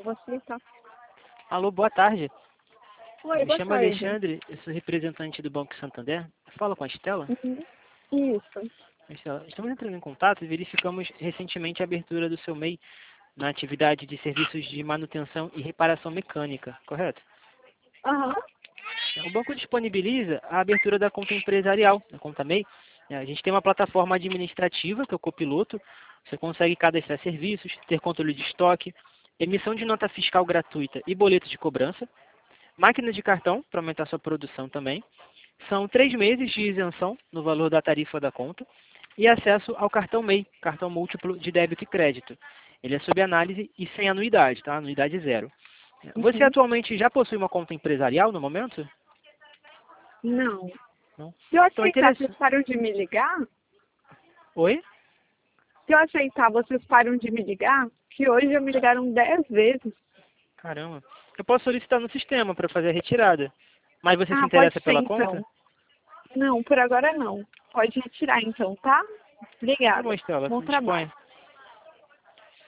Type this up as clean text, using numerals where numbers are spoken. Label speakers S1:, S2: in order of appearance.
S1: você, tá?
S2: Alô, boa tarde.
S1: Oi,
S2: Me
S1: boa
S2: chamo
S1: tarde.
S2: Alexandre, eu sou representante do Banco Santander. Fala com a Estela.
S1: Uhum. Isso.
S2: Estela, estamos entrando em contato e verificamos recentemente a abertura do seu MEI na atividade de serviços de manutenção e reparação mecânica, correto?
S1: Aham.
S2: O banco disponibiliza a abertura da conta empresarial, da conta MEI. A gente tem uma plataforma administrativa, que é o Copiloto. Você consegue cadastrar serviços, ter controle de estoque, emissão de nota fiscal gratuita e boleto de cobrança, máquina de cartão, para aumentar sua produção também. São 3 meses de isenção no valor da tarifa da conta e acesso ao cartão MEI, cartão múltiplo de débito e crédito. Ele é sob análise e sem anuidade, tá? Anuidade zero. Você
S1: Uhum.
S2: atualmente já possui uma conta empresarial no momento?
S1: Não.
S2: Não?
S1: Se eu
S2: Então,
S1: aceitar, vocês
S2: interessante.
S1: param de me ligar?
S2: Oi?
S1: Se eu aceitar, vocês param de me ligar? Que hoje já me ligaram 10 vezes.
S2: Caramba. Eu posso solicitar no sistema para fazer a retirada. Mas você se
S1: Ah, pode
S2: interessa
S1: ser
S2: pela
S1: então.
S2: conta?
S1: Não, por agora não. Pode retirar então, tá?
S2: Tá bom,
S1: Obrigada.
S2: Estela.
S1: Bom
S2: Disponha.
S1: trabalho.